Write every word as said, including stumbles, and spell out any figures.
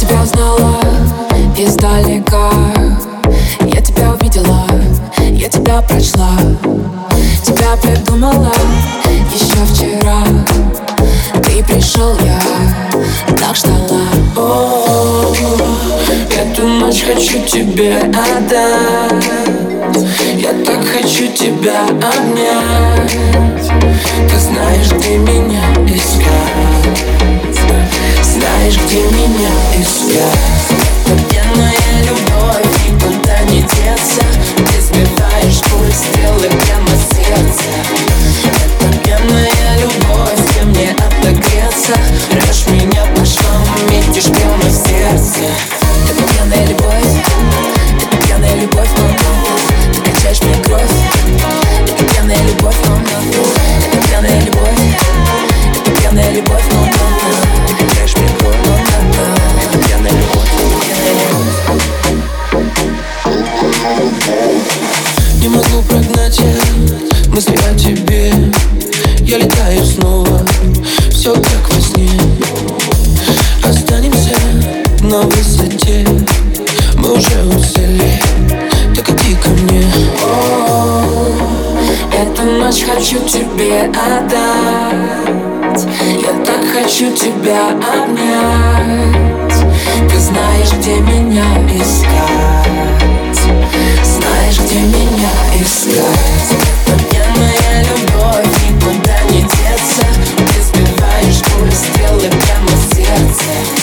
тебя узнала издалека. Я тебя увидела, я тебя прочла. Тебя придумала еще вчера. Ты пришел, я так ждала. О, эту ночь хочу тебе отдать. Я так хочу тебя обнять. Ты знаешь, где меня искать. Знаешь, где меня искать. Это пьяная любовь, никуда не деться. Ты сбиваешь пульс, стрелы прямо в сердце. Это пьяная любовь, где мне отогреться. Режь меня по швам, метишь прямо в сердце. Это пьяная любовь, это пьяная любовь, но ты качаешь мне кровь. Это пьяная любовь, но это пьяная любовь, это пьяная любовь, но ты качаешь мне кровь. Это пьяная любовь, не могу прогнать я мысли о тебе. Я летаю снова, все как во сне. Останемся на высоте, мы уже устали. Так иди ко мне. О, эту ночь хочу тебе отдать. Я так хочу тебя обнять. Ты знаешь, где меня искать. Знаешь, где меня искать. Это пьяная любовь, никуда не деться. Ты сбиваешь пульс, стрелы прямо в сердце.